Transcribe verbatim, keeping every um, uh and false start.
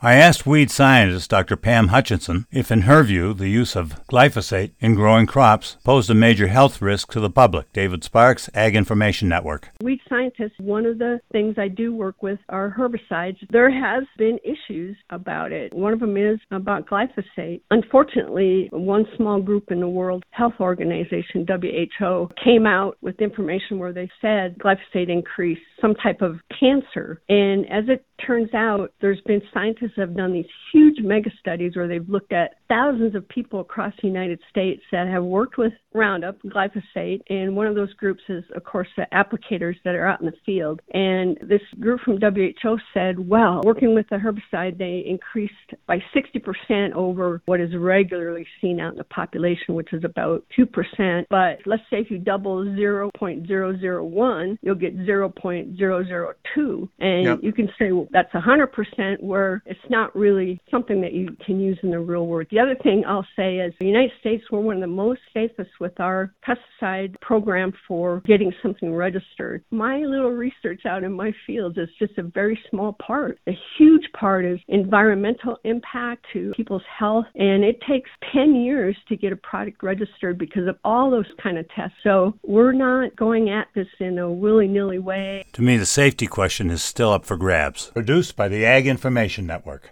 I asked weed scientist Doctor Pam Hutchinson if, in her view, the use of glyphosate in growing crops posed a major health risk to the public. David Sparks, Ag Information Network. Weed scientists, one of the things I do work with are herbicides. There has been issues about it. One of them is about glyphosate. Unfortunately, one small group in the World Health Organization, W H O, came out with information where they said glyphosate increased some type of cancer. And as it turns out, there's been scientists that have done these huge mega studies where they've looked at thousands of people across the United States that have worked with Roundup, glyphosate, and one of those groups is, of course, the applicators that are out in the field. And this group from W H O said, well, working with the herbicide, they increased by sixty percent over what is regularly seen out in the population, which is about two percent. But let's say if you double zero point zero zero one, you'll get zero point zero zero two. And yep. You can say, well, that's one hundred percent, where it's not really something that you can use in the real world. The other thing I'll say is the United States, we're one of the most safest with our pesticide program for getting something registered. My little research out in my fields is just a very small part. A huge part is environmental impact to people's health, and it takes ten years to get a product registered because of all those kind of tests. So we're not going at this in a willy-nilly way. To me, the safety question is still up for grabs. Produced by the Ag Information Network.